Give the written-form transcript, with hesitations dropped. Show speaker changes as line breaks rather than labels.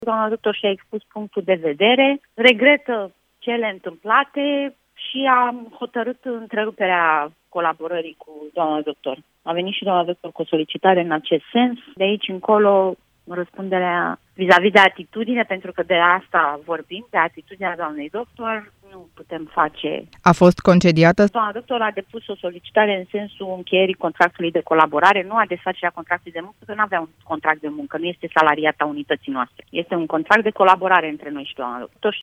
Doamna doctor și-a expus punctul de vedere, regretă cele întâmplate și a hotărât întreruperea colaborării cu doamna doctor. A venit și doamna doctor cu o solicitare în acest sens. De aici încolo, răspunderea vis-a-vis de atitudine, pentru că de asta vorbim, de atitudinea doamnei doctor, nu putem face.
A fost concediată?
Doamna doctor a depus o solicitare în sensul încheierii contractului de colaborare, nu a desfacerea contractului de muncă, că nu avea un contract de muncă, nu este salariata unității noastre. Este un contract de colaborare între noi și doamna doctor.